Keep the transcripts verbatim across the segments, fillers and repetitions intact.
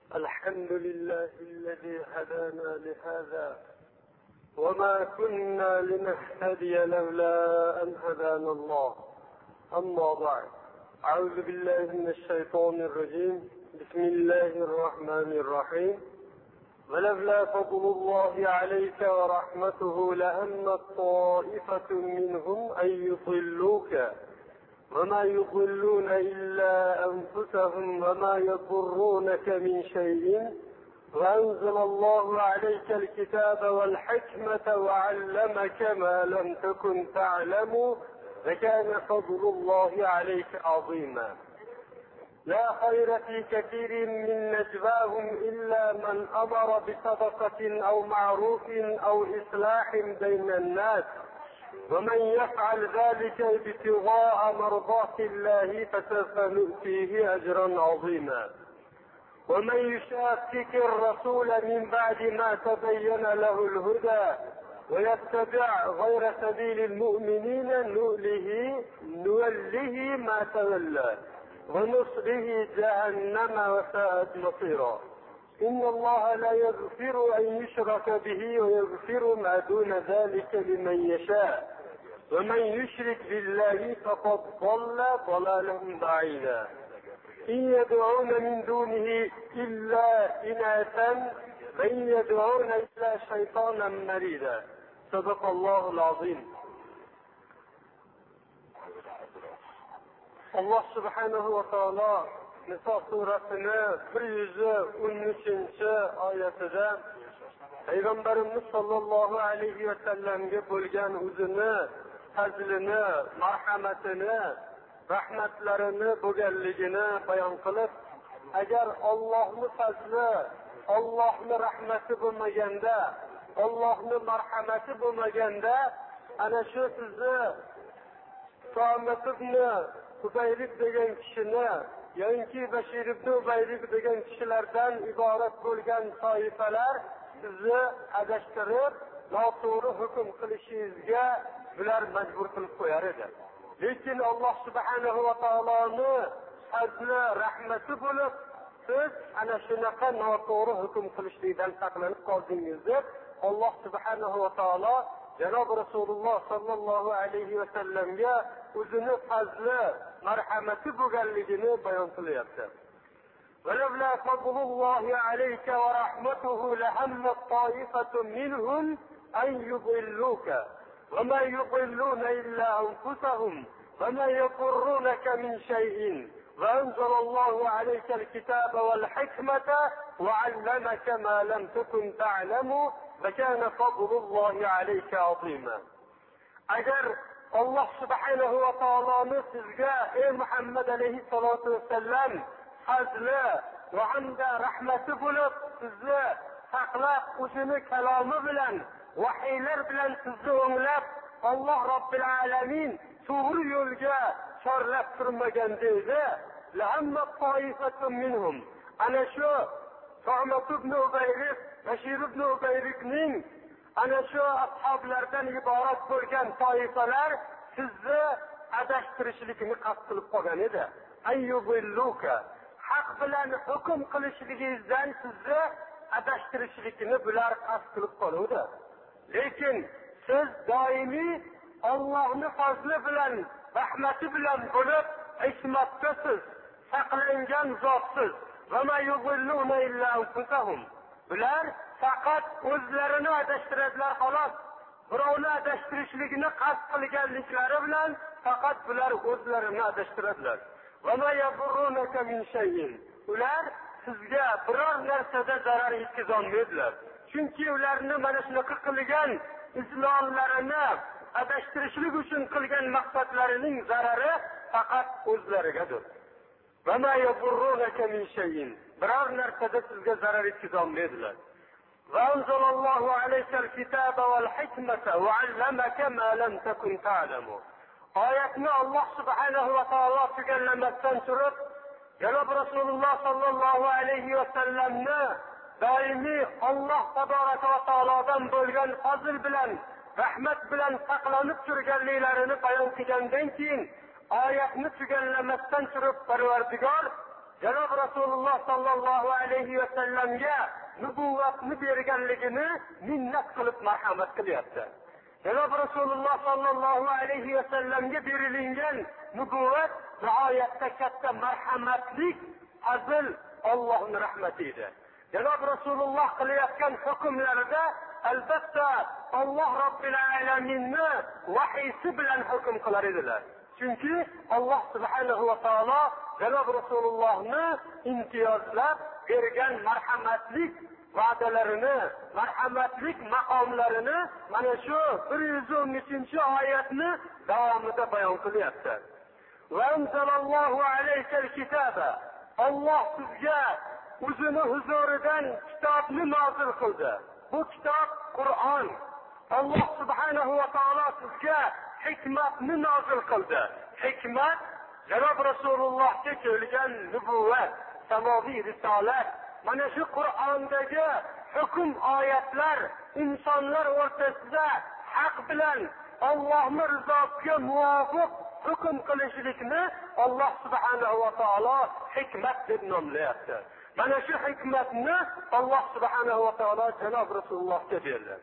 الحمد لله الذي هدانا لهذا وما كنا لنهتدي لولا أن هدانا الله. أما بعد، أعوذ بالله من الشيطان الرجيم. بسم الله الرحمن الرحيم. ولولا فضل الله عليك ورحمته لهم طائفة منهم أن يضلوك وما يضلون إلا أنفسهم وما يضرونك من شيء وأنزل الله عليك الكتاب والحكمة وعلمك ما لم تكن تعلم وكان فضل الله عليك عظيما. لا خير في كثير من نجواهم إلا من أمر بصدقة أو معروف أو إصلاح بين الناس ومن يفعل ذلك ابتغاء مرضات الله فسوف نؤتيه أجرا عظيما. ومن يشاقق الرسول من بعد ما تبين له الهدى ويتبع غير سبيل المؤمنين نؤله نوله ما تولى ونصله جهنم وساءت مصيرا. إن الله لا يغفر أن يشرك به ويغفر ما دون ذلك لمن يشاء ومن يشرك بالله فقد ضل ضلالا بعيدا. إن يدعون من دونه إلا إناثا وإن يدعون إلا شيطانا مريدا. صدق الله العظيم. Allah subhanahu va taolo Niso surasini bir yuz o'n uchinchi oyatida Payg'ambarimiz sollallohu alayhi va sallamga bo'lgan o'zini fazlini, marhamatini, rahmatlarini bo'lganligini bayon qilib, agar Allohning fazli, Allohning rahmati bo'lmaganda, Allohning marhamati bo'lmaganda, ana shu sizni So'matibni Ubayrik degan kishini yoki Bashir ibn Ubayrik degan kishilardan iborat bo'lgan toifalar sizni adashtirib, noto'g'ri hukm qilishingizga bular majbur qilib qo'yar edi. Lekin Alloh subhanahu va taoloni fazli, rahmati bo'lib, siz ana shunaqa noto'g'ri hukm qilishlikdan saqlanib qoldingiz deb Alloh subhanahu va taolo Janob Rasululloh sallallohu alayhi va sallamga o'zini fazli, marhamati bo'lganligini bayon qilyapti. وَلَوْلَا فَضْلُ اللَّهِ عَلَيْكَ وَرَحْمَتُهُ لَهَمَّ طَائِفَةٌ مِّنْهُمْ أَن يُضِلُّوكَ وَمَا يُضِلُّونَ إِلَّا أَنفُسَهُمْ وَمَا يَضُرُّونَكَ مِنْ شَيْءٍ وَأَنزَلَ اللَّهُ عَلَيْكَ الْكِتَابَ وَالْحِكْمَةَ وَعَلَّمَكَ مَا لَمْ تَكُنْ تَعْلَمُ وَكَانَ فَضْلُ اللَّهِ عَلَيْكَ عَظِيمًا. Agar Alloh subhanahu va taoloni sizga ey Muhammad alayhissalatu vassallam fazli va hamda rahmati bo'lib sizni saqlab o'zini kalomi bilan vahiylar bilan sizni o'nglab Alloh Robbil alamin to'g'ri yo'lga chorlab turmaganda edi, lahamma toifatun minhum, ana shu So'mat ibn Ubayrik, Bashir ibn Ubayrikning ana shu ashoblardan iborat bo'lgan toifalar sizni adashtirishlikni qasd qilib qolgan edi. Ayyubilluka, haq bilan hukm qilishligingizdan sizni adashtirishlikni bular qasd qilib qoluvdi. Lekin siz doimiy Allohning fazli bilan, rahmati bilan bo'lib ismatdasiz, saqlangan zotsiz. Va ma yudilluna illa anfusahum. Bular faqat o'zlarini adashtiradilar xolos. Birovni adashtirishlikni qasd qilganliklari bilan faqat bular o'zlarini adashtiradilar. Va ma yadurrunaka min shay'in. Ular sizga biror narsada zarar yetkaza olmaydilar. Chunki ularni mana shunaqa qilgan islomlarini adashtirishlik uchun qilgan maqsadlarining zarari faqat o'zlarigadir. Va ma yadurrunaka min shay'in. Biror narsada sizga zarar yetkaza olmaydilar. Va anzalallohu alaykal kitaba wal hikmata wa 'allamaka ma lam takun ta'lamu. Oyatni Alloh subhanahu va taolo tugallamasdan turib, Janob Rasululloh sallallohu alayhi va sallamni doimiy Alloh tabaraka va taolodan bo'lgan fazl bilan, rahmat bilan saqlanib turganliklarini bayon qilgandan keyin oyatni tugallamasdan turib Parvardigor Janob Rasululloh sallallohu alayhi va sallamga nubuvvatni berganligini minnat qilib marhamat qilyapti. Janob Rasululloh sallallohu alayhi va sallamga berilgan nubuvvat nihoyatda katta marhamatlik, fazl, Allohning rahmati edi. Janob Rasululloh qilayotgan hukmlarida albatta Alloh Robbil alaminni vahiysi bilan hukm qilar edilar. Chunki Alloh subhanahu va taolo Janob Rasulullohni imtiyozlab bergan marhamatlik va'dalarini, marhamatlik maqomlarini mana shu bir yuz o'n uchinchi oyatni davomida bayon qilyapti. Va anzalallohu alaykal kitaba. Alloh sizga o'zini huzuridan kitobni nozil qildi. Bu kitob Qur'on. Alloh subhanahu va taolo sizga hikmatni nozil qildi. Hikmat Janob Rasulullohga kelgan nubuvvat, samoviy risolat. Mana shu Qur'ondagi hukm oyatlar insonlar o'rtasida haq bilan Allohning rizosiga muvofiq hukm qilishlikni Alloh subhanahu va taolo hikmat deb nomlayapti. Mana shu hikmatni Alloh subhanahu va taolo Janob Rasulullohga berdi.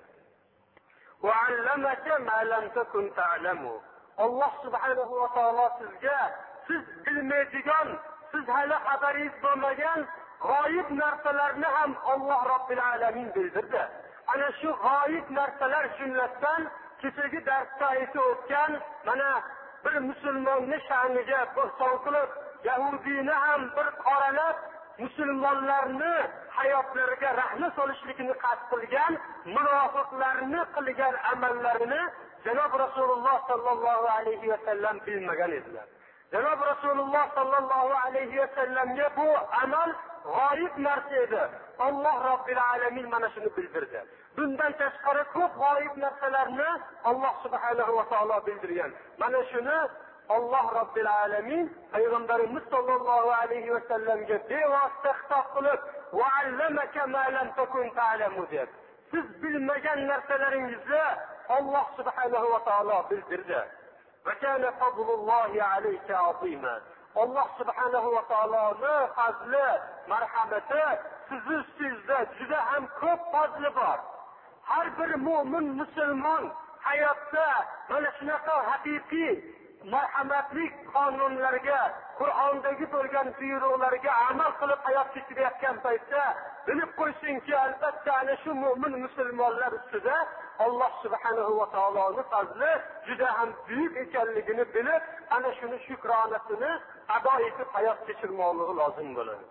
Va allamaka ma lam takun ta'lamu. Alloh subhanahu va taolo sizga siz bilmaydigan, siz hali xabaringiz bo'lmagan g'oyib narsalarni ham Alloh Robbil alamin bildirdi. Ana shu g'oyib narsalar jumlasidan kechagi darsda aytib o'tgan mana bir musulmonni sha'niga bo'hton qilib, yahudiyni ham bir qoralab, musulmonlarni hayotlariga rahna solishlikni qasd qilgan, munofiqlarni qilgan amallarini Janob Rasululloh sallallohu alayhi va sallam bilmagan edilar. Janob Rasululloh sallallohu alayhi va sallamga bu amal g'oyib narsa edi. Alloh Robbil alamin mana shuni bildirdi. Bundan tashqari ko'p g'oyib narsalarni Alloh subhanahu va taolo bildirgan. Mana shuni Alloh Robbil alamin payg'ambarimiz sollallohu alayhi va sallamga bevosita xitob qilib, "Va allamaka ma lam takun ta'lamu" deb. Siz bilmagan narsalaringizni Alloh subhanahu va taolo bildirdi. Va kana fadlullohi alayka azima. Alloh subhanahu va taoloning fazli, marhamati siz sizda juda ham ko'p fazli bor. Har bir mu'min musulmon hayotda mana shunaqa haqiqiy marhamatlik qonunlarga, Qur'ondagi bo'lgan buyruqlarga amal qilib hayot kechirayotgan paytda bilib qo'ysinki, albatta ana shu mu'min musulmonlar ustida Alloh subhanahu va taoloning fazli juda ham buyuk ekanligini bilib, ana shuni shukronasini ado etib hayot kechirmoqligi lozim bo'ladi.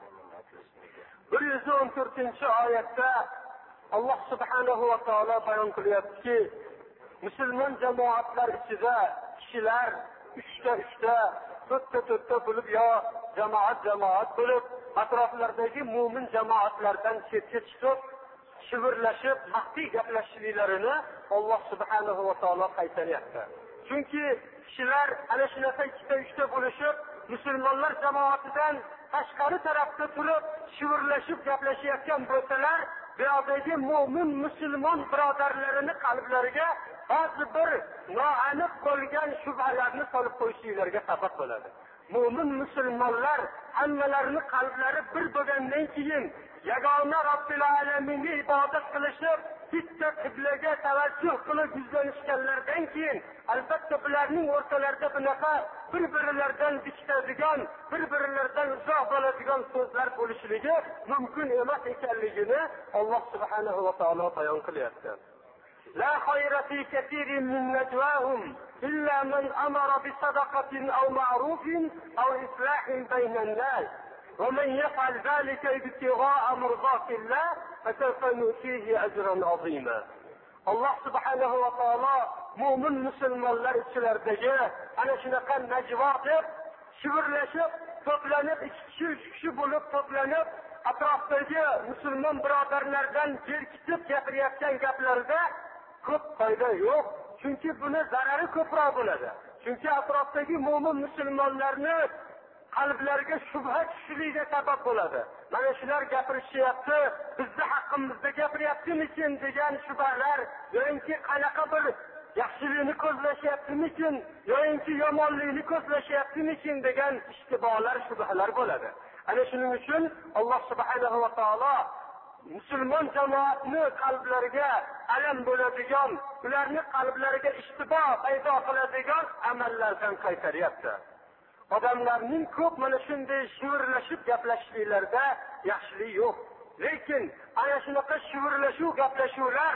bir yuz o'n to'rtinchi oyatda Alloh subhanahu va taolo bayon qilyaptiki, musulmon jamoatlar ichida kishilar uchta uchta, to'rtta to'rtta bo'lib yo jamoat jamoat bo'lib atroflardagi mu'min jamoatlardan chetga chiqib shivirlashib, maxfiy gaplashishliklarini Alloh subhanahu va taolo qaytaryapti. Chunki kishilar ana shunaqa ikkita uchta bo'lishib, musulmonlar jamoatidan tashqari tarafda turib shivirlashib gaplashayotgan bo'lsalar, bu yerdagi mu'min musulmon birodarlarini qalblariga ba'zi bir noaniq bo'lgan shubhalarni solib qo'yishlariga sabab bo'ladi. Mu'min musulmonlar hammalarini qalblari bir bo'lgandan keyin yagona Robbil alaminga ibodat qilishib, bitta qiblaga tavajjuh qilib yuzlanishganlardan keyin albatta bularning o'rtalarida bunaqa bir-birlaridan bichadigan, bir-birlaridan uzoq bo'ladigan so'zlar bo'lishligi mumkin emas ekanligini Alloh subhanahu va taolo bayon qilyapti. لا خير في كثير من نجواهم إلا من أمر بصدقة أو معروف أو إصلاح بين الناس ومن يفعل ذلك ابتغاء مرضات الله فسوف نؤتيه أجرا عظيما. الله سبحانه وتعالى مؤمن مسلمانlar ichilaridagi ana shunaqa najvo deb shivirlashib, to'planib, ikki kishi, uch kishi bo'lib to'planib atrofdagi musulmon birodarlardan jerkitib gapirayotgan gaplarda ko'p foyda yo'q. Chunki buni zarari ko'proq bo'ladi. Chunki atrofdagi mu'min musulmonlarni qalblariga shubha tushishligiga sabab bo'ladi. Mana shular gapirishyapti, bizni haqqimizda gapiryaptimikin degan shubhalar, yo'inki qanaqa bir yaxshilikni ko'zlashyaptimikin, yo'inki yomonlikni ko'zlashyaptimikin degan ishtibolar, shubhalar bo'ladi. Ana shuning uchun Alloh subhanahu va taolo musulmon jamoatni qalblariga alam bo'ladigan, ularni qalblariga ishtibo paydo qiladigan amallardan qaytaryapti. Odamlarning ko'p mana shunday shivirlashib gaplashishlarida yaxshilik yo'q. Lekin ana shunaqa shivirlashuv gaplashuvlar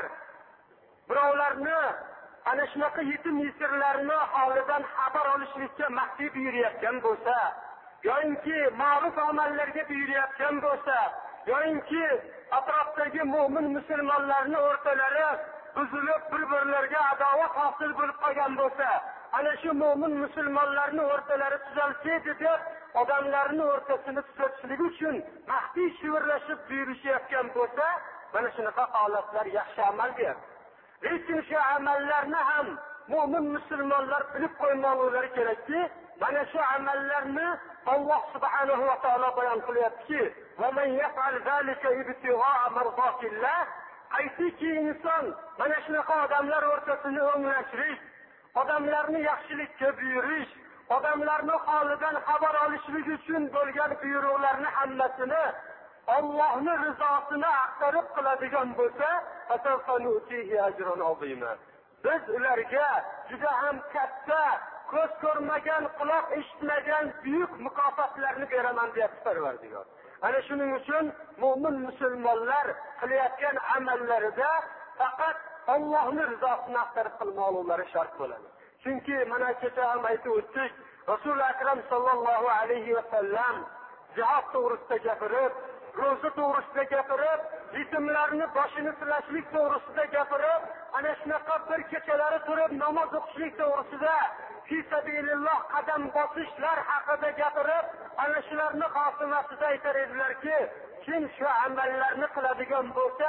birovlarni ana shunaqa yetim yesirlarni holidan xabar olishlikka maqsad yurayotgan bo'lsa, yoinki ma'ruf amallarga buyurayotgan bo'lsa, yoinki atrofdagi mo'min musulmonlarning o'rtalari buzilib bir-birlariga adovat hosil bo'lib qolgan bo'lsa, ana shu mo'min musulmonlarning o'rtalari tuzalsaydi deb odamlarning o'rtasini tuzatishlik uchun maxfiy shivirlashib buyurishayotgan bo'lsa, mana shunaqa holatlar yaxshi amal der. Lekin shu amallarni ham mo'min musulmonlar bilib qo'ymoqlari kerakki, mana shu amallarni Alloh subhanahu va taolo bayon qilyaptiki, "Va man yaf'al zalika ibtigha'a mardatillah", aytiki inson mana shunaqa odamlar o'rtasini o'nglashlik, odamlarni yaxshilikka buyurish, odamlarning holidan xabar olishlik uchun bo'lgan buyruqlarni hammasini Allohning rizosini axtarib qiladigan bo'lsa, atafanutihi ajrun azima. Biz ularga juda ham katta, ko'z ko'rmagan, quloq eshitmagan buyuk mukofotlarni beraman deyapti Parvardigor. Ana shuning uchun mo'min musulmonlar qilayotgan amallarida faqat Allohning rizosini axtarib qilmoqlari shart bo'ladi. Chunki mana kecha ham aytib o'tdik, Rasul akram sallallohu alayhi va sallam jihad to'g'risida gapirib, ro'za to'g'risida gapirib, yetimlarni boshini silashlik to'g'risida gapirib, ana shunaqa bir kechalari turib namoz o'qishlik to'g'risida fi sabililloh qadam bosishlar haqida gapirib, ana shularni xotimasida aytar edilarki, kim shu amallarni qiladigan bo'lsa,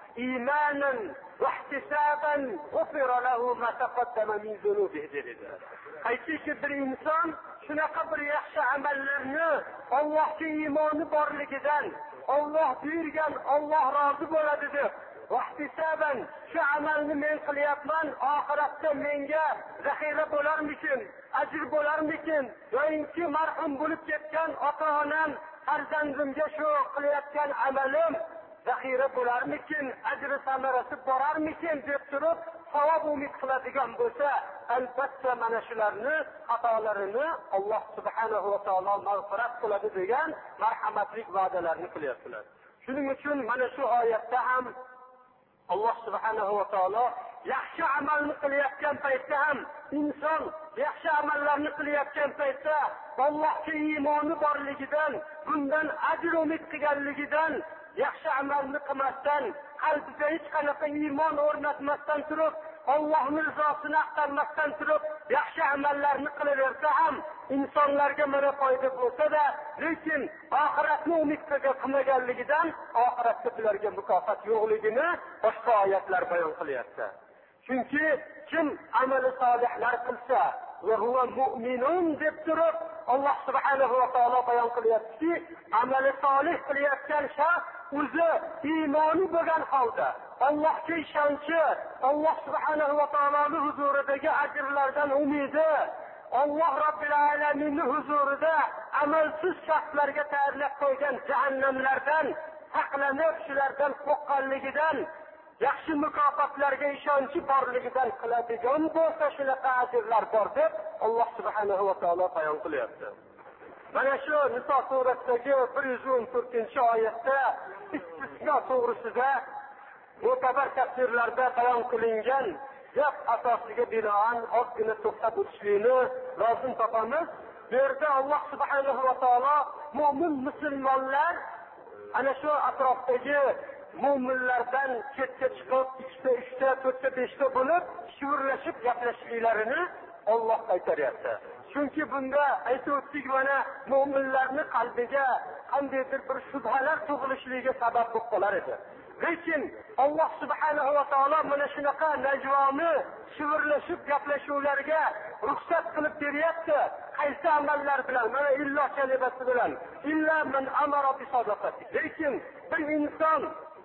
imanan va ihtisaban ghufira lahu ma taqaddama min zunubihi dedilar. Aytiki bir inson shunaqa bir yaxshi amallarni Allohga iymoni borligidan, Alloh buyurgan, Alloh rozi bo'ladi deb, vahtisaban shu amalni men qilyapman, oxiratda menga zaxira bo'larmikin, ajr bo'larmikin, yoinki marhum bo'lib ketgan ota-onam, farzandimga shu qilayotgan amalim zaxira bo'larmikin, ajri samarasi borarmikin deb turib savob umid qiladigan bo'lsa, albatta mana shularni xatolarini Alloh subhanahu va taolo mag'firat qiladi degan marhamatlik va'dalarni qilyaptilar. Shuning uchun mana shu oyatda ham Alloh subhanahu va taolo yaxshi amalni qilayotgan paytda ham inson yaxshi amallarni qilayotgan paytda Allohga iymoni borligidan, bundan ajr umid qilganligidan, yaxshi amalni qilmasdan, qalbiga hech qanaqa iymon o'rnatmasdan turib, Allohning rizosini axtarmasdan turib, yaxshi amallarni qilaversa ham insonlarga mana foyda bo'lsa-da, lekin oxiratni umid qilmaganligidan oxiratda ularga mukofot yo'qligini boshqa oyatlar bayon qilyapti. Chunki kim amali solihlar qilsa va huwa mu'minun deb turib, Alloh subhanahu va taolo bayon qilyaptiki, amali solih qilayotgan shaxs o'zi iymoni bo'lgan holda, Allohga ishonchi, Alloh subhanahu va taoloning huzuridagi ajrlardan umidi, Alloh Robbil alaminning huzurida amalsiz shaxslarga tayyorlab qo'ygan jahannamlardan saqlanib, shulardan qo'rqqanligidan, yaxshi mukofotlarga ishonchi borligidan qiladigan bo'lsa, shunaqa ajrlar bor deb Alloh subhanahu va taolo bayon qilyapti. Mana shu Niso surasidagi bir yuz o'n to'rtinchi oyatda istisno to'g'risida mo'tabar tafsirlarda bayon qilingan gap asosiga binoan ozgina to'xtab o'tishlikni lozim topamiz. Bu yerda Alloh subhanahu va taolo mo'min musulmonlar ana shu atrofdagi mo'minlardan chetga chiqib, ikkita, uchta, to'rtta, beshta bo'lib shivirlashib gaplashishliklarini Alloh qaytaryapti. Chunki bunda aytib o'tdik, mana mo'minlarning qalbiga qandaydir bir shubhalar tug'ilishligiga sabab bo'lib qolar edi. Lekin Alloh subhanahu va taolo mana shunaqa najvoni shivirlashib gaplashuvlarga ruxsat qilib beryapti. Qaysi amallar bilan? Mana illo kalimasi bilan. Illa man amara bi sadaqati. Lekin bir inson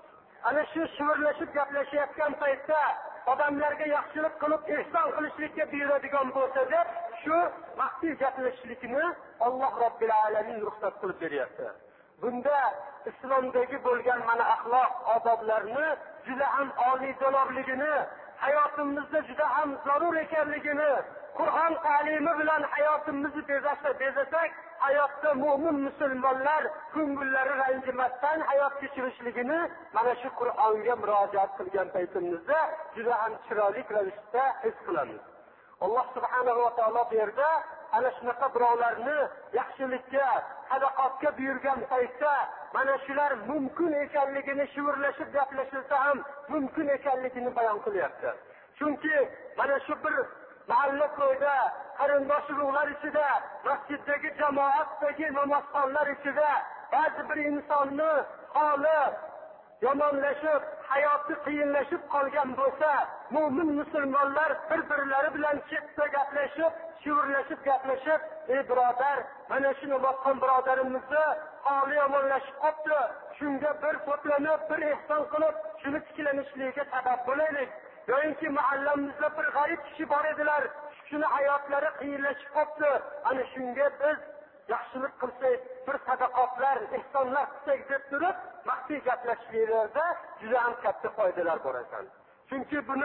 ana shu shivirlashib gaplashayotgan paytda odamlarga yaxshilik qilib, ihson qilishlikka buyuradigan bo'lsa deb shu maxfiy gaplashishlikni Alloh Robbil alamin ruxsat qilib beryapti. Bunda islomdagi bo'lgan mana axloq odoblarni juda ham oliyjanobligini, hayotimizda juda ham zarur ekanligini, Qur'on ta'limi bilan hayotimizni bezasak, bezasak hayotda mu'min musulmonlar ko'ngillari ranjimasdan hayot kechirishligini mana shu Qur'onga murojaat qilgan paytimizda juda ham chiroyli ravishda his qilamiz. Alloh subhanahu va taolo bu yerda ana shunaqa birovlarni yaxshilikka, sadaqatga buyurgan paytda mana shular mumkin ekanligini, shivirlashib gaplashilsa ham mumkin ekanligini bayon qilyapti. Chunki mana shu bir mahalla ko'yda, qarindosh urug'lar ichida, masjiddagi jamoatdagi namozxonlar ichida ba'zi bir insonni holi yomonlashib, hayoti qiyinlashib qolgan bo'lsa, mu'min musulmonlar bir-birlari bilan chetda gaplashib, shivirlashib gaplashib, ey birodar, mana shu namozxon birodarimizni holi yomonlashib qoldi, shunga bir to'planib, bir ehson qilib, shuni tiklanishligiga sabab bo'laylik. Yo'inki mahallamizda bir g'arib kishi bor edilar, shuni hayotlari qiyinlashib qoldi, ana shunga biz yaxshilik qilsak, bir sadaqotlar, ehsonlar qilsak deb turib, maxfiy gaplashishlarda juda ham katta foydalar bor ekan. Chunki buni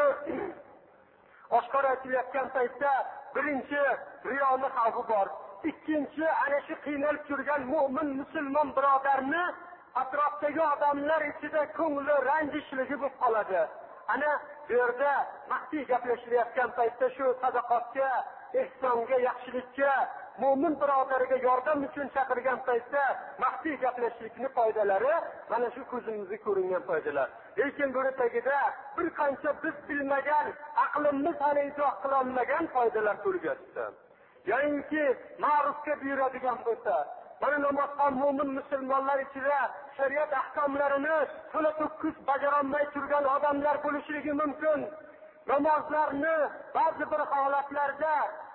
oshkor aytilayotgan paytda birinchi riyoni xavfi bor. Ikkinchi, ana shu qiynalib turgan mu'min musulmon birodarni atrofdagi odamlar ichida ko'ngli ranjishligi bo'lib qoladi. Ana bu yerda maxfiy gaplashilayotgan paytda shu sadaqatga, ehsonga, yaxshilikka, mu'min birodariga yordam uchun chaqirgan paytda maxfiy gaplashishlikning foydalari mana shu ko'zimizga ko'ringan foydalar. Lekin buni tagida bir qancha biz bilmagan, aqlimiz hali idrok qila olmagan foydalar turg'azdi. Yo'inki ma'rufga buyuradigan bo'lsa, mana namozxon mu'min musulmonlar ichida shariat ahkomlarini to'la to'kis bajara olmay turgan odamlar bo'lishligi mumkin. Namozlarni ba'zi bir holatlarda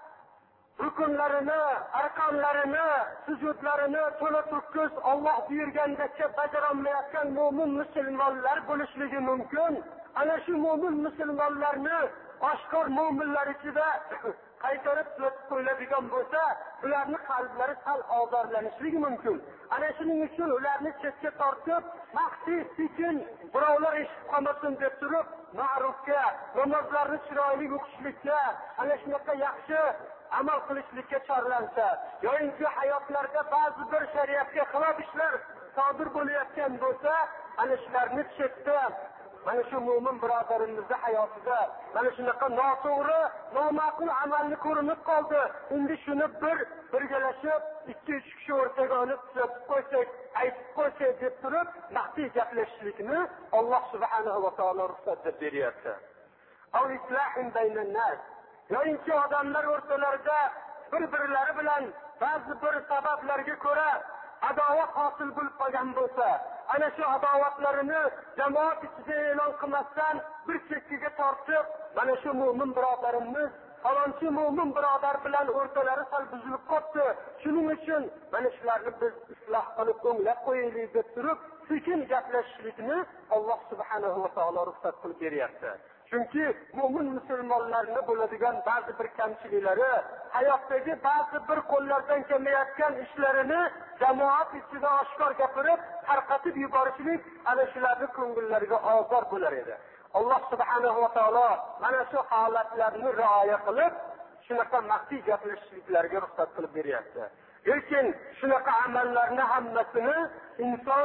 rukunlarini, arkonlarini, sujudlarini to'la to'kis Alloh buyurgandacha bajara olmayotgan mu'min musulmonlar bo'lishligi mumkin. Ana shu mu'min musulmonlarni oshkor mu'minlar ichida qaytarib tugatib qo'yiladigan bo'lsa, ularning qalblari sal ozorlanishligi mumkin. Ana shuning uchun ularni chetga tortib, maxfiy sekin birovlar eshitib qolmasin deb turib, ma'rufga, namozlarni chiroyli o'qishlikka, ana shunaqa yaxshi amal qilishlikka chorlansa, yo'inki hayotlarda ba'zi bir shariatga xilof ishlar sodir bo'layotgan bo'lsa, ana shularni chetda mana shu mu'min birodarimizning hayotida mana shunaqa noto'g'ri, noma'qul amalni ko'rinib qoldi. Endi shuni bir birgalashib, ikki uch kishi o'rtaga olib tuzatib qo'ysak, aytib qo'ysak deb turib, maxfiy gaplashishlikni Alloh subhanahu va taolo ruxsat deb beryapti. Aw islahin baynan nas. Yo'inki odamlar o'rtalarida bir-birlari bilan ba'zi bir sabablarga ko'ra adovat hosil bo'lib qolgan bo'lsa, ana shu adovatlarini jamoat ichida e'lon qilmasdan bir chekkaga tortib, mana shu mu'min birodarimiz falonchi mu'min birodar bilan o'rtalari sal buzilib qoldi. Shuning uchun mana shularni biz isloh qilib o'nglab qo'yaylik deb turib, sekin gaplashishlikni Alloh subhanahu va taolo ruxsat qilib beryapti. Chunki mu'min musulmonlarning bo'ladigan ba'zi bir kamchiliklari, hayotdagi ba'zi bir qo'llardan kelmayotgan ishlarini jamoat ichida oshkor gapirib, tarqatib yuborishlik ana shularning ko'ngillariga ozor bo'lar edi. Alloh subhanahu va taolo mana shu holatlarni rioya qilib, shunaqa maxfiy gaplashishliklarga ruxsat qilib beryapti. Lekin shunaqa amallarni hammasini inson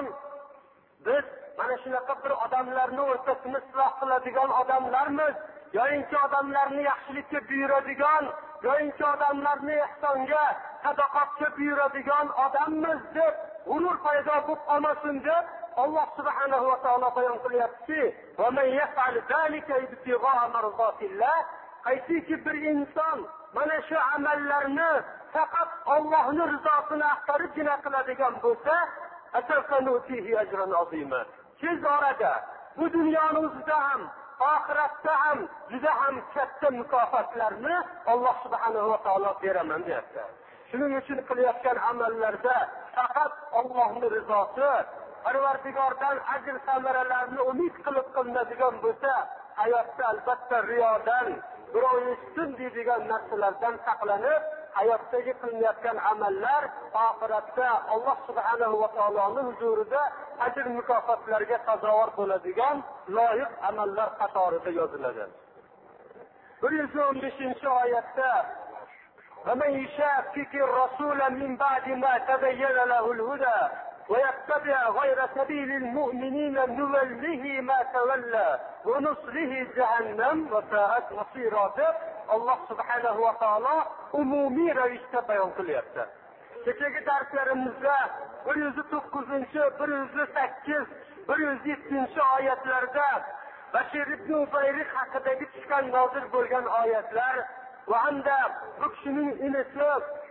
biz mana shunaqa bir odamlarni o'rtasini isloh qiladigan odamlarmiz, yo'inki odamlarni yaxshilikka buyuradigan, yo'inki odamlarni ehsonga, sadaqatga buyuradigan odammiz deb g'urur paydo bo'lib qolmasin deb Alloh subhanahu va taolo bayon qilyapti. Va man yaf'al zalika ibtigha'a mardatillah, qaysiki bir inson mana shu amallarni faqat Allohning rizosini axtaribgina qiladigan bo'lsa, atafanutihi ajran azima. Tez orada bu dunyoning o'zida ham, oxiratda ham juda ham katta mukofotlarni Alloh subhanahu va taolo beraman deyapti. Shuning uchun qilayotgan amallarda faqat Allohning rizosi, Parvardigordan ajr samaralarni umid qilib qilinadigan bo'lsa, hayotda albatta riyodan, birov eshitsin deydigan narsalardan saqlanib, hayotdagi qilinayotgan amallar oxiratda Alloh subhanahu va taoloning huzurida ajr mukofotlarga sazovor bo'ladigan loyiq amallar qatorida yoziladi. bir yuz o'n beshinchi oyatda ومن يشاقق الرسول من بعد ما تبين له الهدى ويتبع غير سبيل المؤمنين نوله ما تولى ونصله جهنم وساءت مصيرا deb Alloh subhanahu va taolo umumiy ravishda bayon qilyapti. Kechagi darslarimizda bir yuz to'qqizinchi, bir yuz sakkiz, bir yuz yettinchi oyatlarda Bashir ibn Ubayriq haqidagi tushgan nozil bo'lgan oyatlar va hamda bu kishining inisi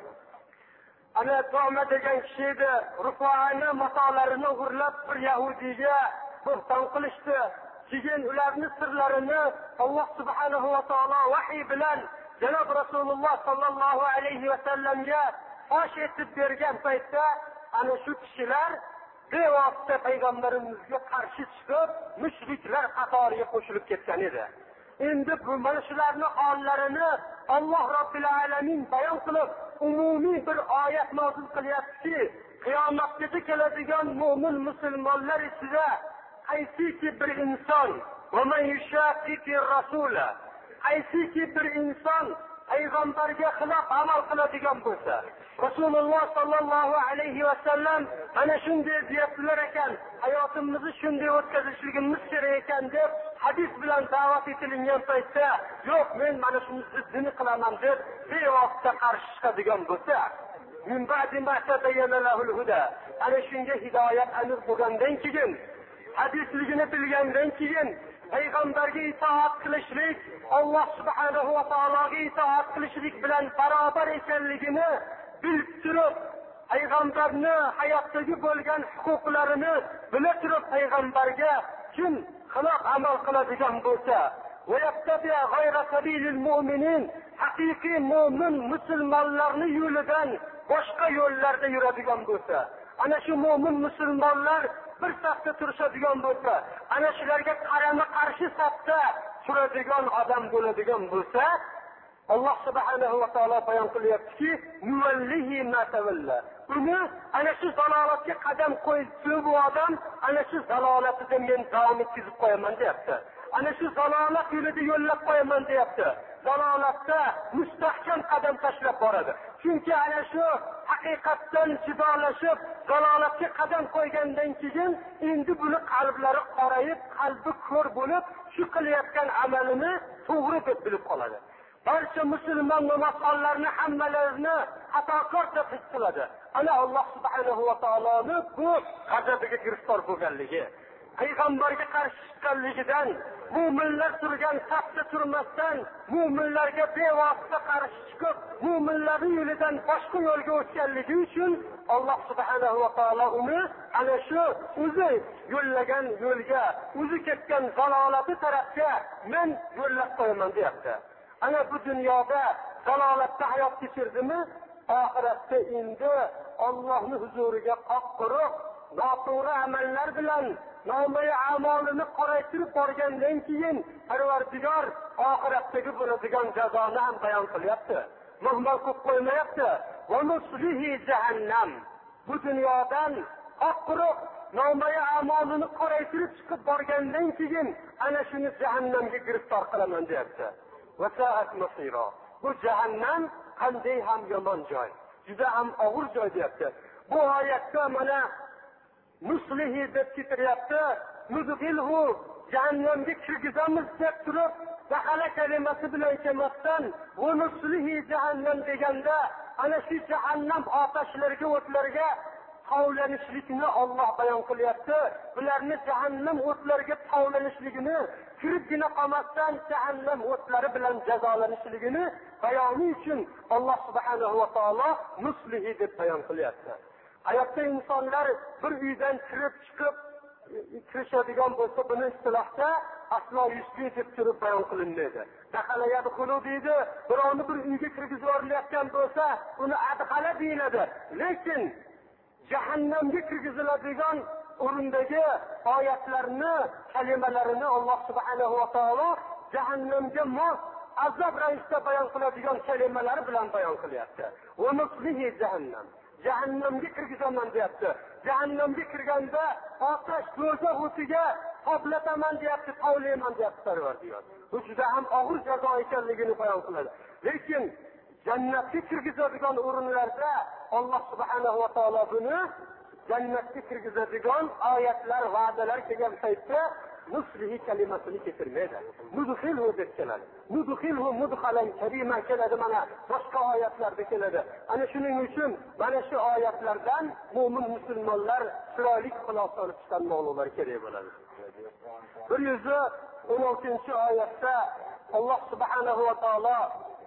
ana Toma degan kishi edi, Rufoani matolarini o'g'irlab bir yahudiyga bo'xton qilishdi. Keyin ularning sirlarini Alloh subhanahu va taolo vahiy bilan Janob Rasululloh sallallohu alayhi va sallamga fosh etib bergan paytda ana shu kishilar bevosita payg'ambarimizga qarshi chiqib, mushriklar qatoriga qo'shilib ketgan edi. Endi bu mana shularning hollarini Alloh Robbil alamin bayon qilib, umumiy bir oyat nozil qilyaptiki, qiyomatgacha keladigan mo'min musulmonlar ichida qaysiki bir inson va man yushaqiqi rasula, qaysiki bir inson payg'ambarga xilof amal qiladigan bo'lsa, Rasululloh sallallohu alayhi va sallam ana shunday deyaptilar ekan, hayotimizni shunday o'tkazishligimiz kerak ekan deb hadis bilan da'vat etilgan paytda, yo'q men mana shuni ziddini qilaman deb bevosita qarshi chiqadigan bo'lsa, min ba'di ma tabayyana lahul huda, ana shunga hidoyat aniq bo'lgandan keyin, hadisligini bilgandan keyin payg'ambarga itoat qilishlik, Alloh subhanahu va taologa itoat qilishlik bilan barobar ekanligini bilib turib, payg'ambarni hayotdagi bo'lgan huquqlarini bila turib payg'ambarga kim xilof amal qiladigan bo'lsa, va yattabi'a ghayra sabilil mu'minin, haqiqiy mo'min musulmonlarning yo'lidan boshqa yo'llarda yuradigan bo'lsa, ana shu mo'min musulmonlar bir safda turishadigan bo'lsa, ana shularga qarama-qarshi safda turadigan odam bo'ladigan bo'lsa, Alloh subhanahu va taolo bayon qilyaptiki, nuvallihi ma tawalla. Uni ana shu zalolatga qadam qo'ydi bu odam, ana shu zalolatida men davom etkizib qo'yaman deyapti. Ana shu zalolat yo'lida yo'llab qo'yaman deyapti. Zalolatda mustahkam qadam tashlab boradi. Chunki ana shu haqiqatdan jidolashib, zalolatga qadam qo'ygandan keyin endi buni qalblari qorayib, qalbi ko'r bo'lib, shu qilayotgan amalini to'g'ri deb bilib qoladi. Barcha musulmon namozxonlarni hammalarini xatokor deb his qiladi. Ana Alloh subhanahu va taoloning bu g'azabiga giriftor bo'lganligi, payg'ambarga qarshi chiqqanligidan, mu'minlar turgan safda turmasdan, mu'minlarga bevosita qarshi chiqib, mu'minlarning yo'lidan boshqa yo'lga o'tganligi uchun Alloh subhanahu va taolo uni ana shu o'zi yo'llagan yo'lga, o'zi ketgan zalolati tarafga men yo'llab qo'yaman deyapti. Ana bu dunyoda zalolatda hayot kechirdimi, oxiratda endi Allohning huzuriga qoq-quruq, noto'g'ri amallar bilan nomay amalini qoraytirib borgandan keyin Parvardigor oxiratdagi bo'ladigan jazoni ham bayon qilyapti. Muhmal qilib qo'ymayapti. Va nuslihi jahannam. Bu dunyodan qoq-quruq nomay amalini qoraytirib chiqib borgandan keyin ana shuni jahannamga giriftor qilaman deyapti. Va sa'at masira. Bu jahannam qanday ham yomon joy, juda ham og'ir joy deyapti. Bu oyatda mana nuslihi deb ketiryapti, mudghilhu jahannamga kirgizamiz deb turib, dahala kalimasi bilan kelmasdan, va nuslihi jahannam deganda ana shu jahannam otashlariga, o'tlarga tavlanishlikni Alloh bayon qilyapti. Bularni jahannam o'tlariga tavlanishligini, kiribgina qolmasdan jahannam o'tlari bilan jazolanishligini bayoni uchun Alloh subhanahu va taolo nuslihi deb bayon qilyapti. Hayotda insonlar bir uydan kirib chiqib kirishadigan bo'lsa, buni istilohda aslo yusbi deb turib bayon qilinmaydi. Dahala yadkhulu deydi, birovni bir uyga kirgizib yuborayotgan bo'lsa, uni adhala deyiladi. Lekin jahannamga kirgiziladigan o'rindagi oyatlarni, kalimalarini Alloh subhanahu va taolo jahannamga mos azob ravishda bayon qiladigan kalimalari bilan bayon qilyapti. Va nuslihi jahannam. Jahannamga kirgizaman deyapti. Jahannamga kirganda otash do'zax o'tiga qoplataman deyapti, tavlayman deyapti Parvardigor. Bu juda ham og'ir jazo ekanligini bayon qiladi. Lekin jannatga kirgizadigan o'rinlarda Alloh subhanahu va taolo buni jannatga kirgizadigan oyatlar, va'dalar kelgan paytda nuslihi kalimasini keltirmaydi. Mudkhilhu deb keladi. Mudkhilhu mudkhalan karima keladi, mana boshqa oyatlarda keladi. Ana shuning uchun mana shu oyatlardan mu'min musulmonlar chiroyli xulosa olib chiqqan ma'lumotlar kerak bo'ladi. bir yuz o'n oltinchi oyatda Alloh subhanahu va taolo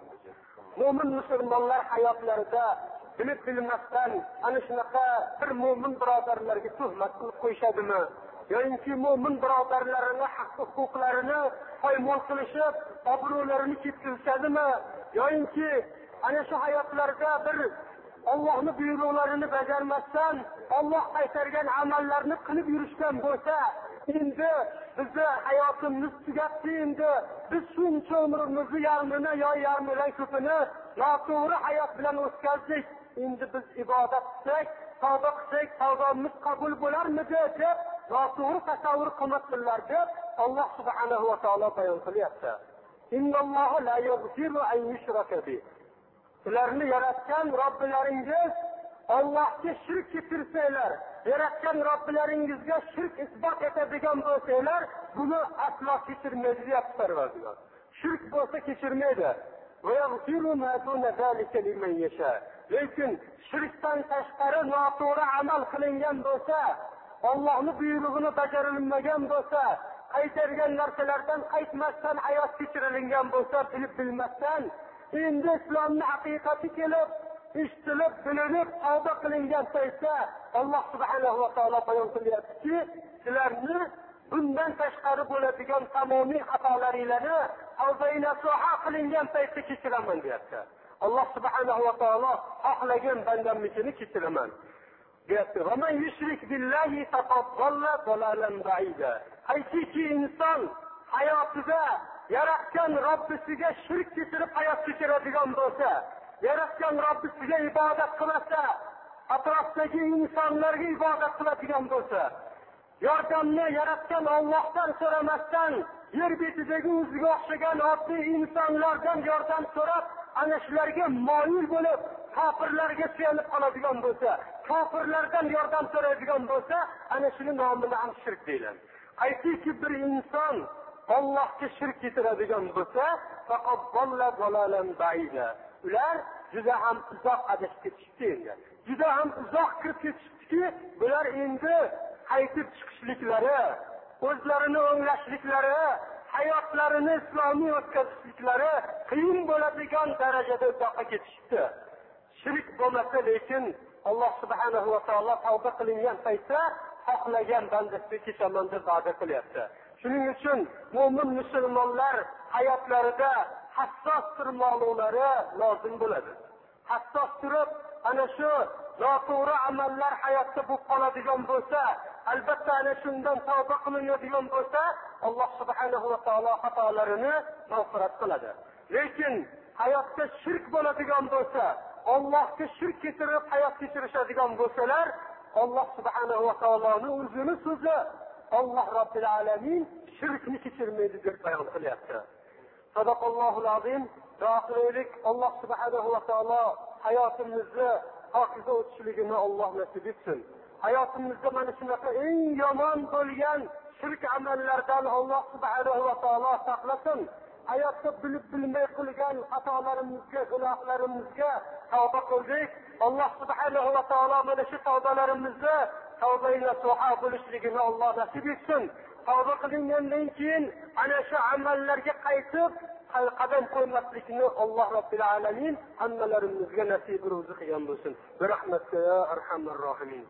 mu'min musulmonlar hayotlarida bilib bilmasdan ana shunaqa bir mu'min birodarlarga tuhmat qilib qo'yishadimi? Yo'inki mu'min birodarlarini haq huquqlarini poymol qilishib, obro'larini ketkizishadimi? Yo'inki ana shu hayotlarda bir Allohning buyruqlarini bajarmasdan, Alloh qaytargan amallarni qilib yurishgan bo'lsa, endi bizni hayotimiz tugatdi, endi biz shuncha umrimizni yarmini yo yarmidan ko'pini noto'g'ri hayot bilan o'tkazdik. Endi biz ibodat qilsak, tavba qilsak, tavbamiz qabul bo'larmidi deb noto'g'ri tasavvur qilmasdilar deb Alloh subhanahu va taolo bayon qilyapti. Innallohu la yaghfiru an yushraka bih. Sizlarni yaratgan Robbilaringiz Allohga shirk keltirsanglar, yaratgan Robbilaringizga shirk isbot etadigan bo'lsanglar, buni aslo kechirmaydi deyapti Parvardigor. Shirk bo'lsa kechirmaydi. Va yaghfiru ma duna zalika liman yasha. Lekin shirkdan tashqari noto'g'ri amal qilingan bo'lsa, Allohning buyrug'ini bajarilmagan bo'lsa, qaytargan narsalardan qaytmasdan hayot kechirilgan bo'lsa, bilib bilmasdan, endi islomning haqiqati kelib, eshitilib, bilinib, tavba qilingan paytda Alloh subhanahu va taolo bayon qilyaptiki, sizlarni bundan tashqari bo'ladigan tamomiy xatolaringizni tavba nasuha qilingan paytda kechiraman deyapti. Alloh subhanahu va taolo xohlagan bandamnikini kechiraman deyapti. Va man yushrik billahi faqad dalla dalalan ba'ida. Haqiqiy inson hayotida yaratgan Robbisiga shirk keltirib hayot kechiradigan bo'lsa, yaratgan Robbisiga ibodat qilsa, atrofdagi insonlarga ibodat qiladigan bo'lsa, yordamni yaratgan Allohdan so'ramasdan yer betidagi o'ziga o'xshagan oddiy insonlardan yordam so'rab, ana shularga moyil bo'lib, kofirlarga suyanib qoladigan bo'lsa, kofirlardan yordam so'raydigan bo'lsa, ana shuni nomini ham shirk deyiladi. Qaysiki bir inson Allohga shirk keltiradigan bo'lsa, faqat dalla dalalan ba'ida. Ular juda ham uzoq adashib ketishdi endi. Juda ham uzoq kirib ketishdiki, bular endi qaytib chiqishliklari, o'zlarini o'nglashliklari, hayotlarini islomiy o'tkazishliklari qiyin bo'ladigan darajada uzoqqa ketishdi. Shirk bo'lmasa, lekin Alloh subhanahu va taolo tavba qilingan paytda xohlagan bandasiga kechaman deb va'da qilyapti. Shuning uchun mu'min musulmonlar hayotlarida hassos turmoqlari lozim bo'ladi. Hassos turib, ana shu noto'g'ri amallar hayotda bo'lib qoladigan bo'lsa, albatta ana shundan tavba qilinadigan bo'lsa, Alloh subhanahu va taolo xatolarini mag'firat qiladi. Lekin hayotda shirk bo'ladigan bo'lsa, Allohga shirk keltirib hayot kechirishadigan bo'lsalar, Alloh subhanahu va taoloning o'zini so'zi, Alloh Robbil alamin shirkni kechirmaydi deb bayon qilyapti. Sadaqallohul azim. Rasululloh Alloh subhanahu va taolo hayotimizni hokiza o'tishligini Alloh nasib etsin. Hayotimizda mana shunaqa eng yomon bo'lgan shirk amallardan Alloh subhanahu va taolo saqlasin. Hayotda bilib bilmay qilgan xatolarimizga, gunohlarimizga tavba qildik. Alloh subhanahu va taolo mana shu tavbalarimizni tavba nasuha bo'lishligini Alloh nasib etsin. Tavba qilingandan keyin ana shu amallarga qaytib qadam qo'ymaslikni Alloh Robbil alamin hammalarimizga nasib ro'zi qilgan bo'lsin. Bi rahmatika ya arhamar rohimin.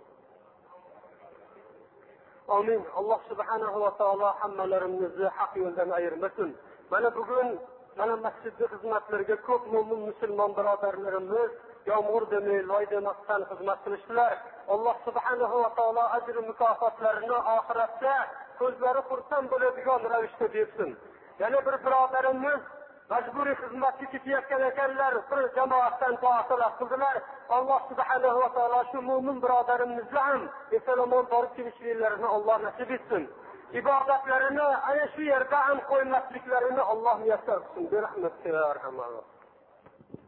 Amin. Alloh subhanahu va taolo hammalarimizni haq yo'ldan ayirmasin. Mana bugun mana masjidda xizmatlarga ko'p mo'min musulmon birodarlarimiz yomg'ir demay, loy demasdan xizmat qilishdilar. Alloh subhanahu va taolo ajr mukofotlarini oxiratda ko'zlari xursand bo'ladigan ravishda bersin. Yana bir birodarimiz majburiy xizmatga ketayotgan ekanlar, bir jamoatdan toatlar qildilar. Alloh subhanahu va taolo shu mo'min birodarimizni ham eson-omon borib kelishliklarini Alloh nasib etsin. Ibodatlarini ana shu yerda ham qo'ymasliklarini Alloh muyassar qilsin. Bi rahmatihi ya arhamar.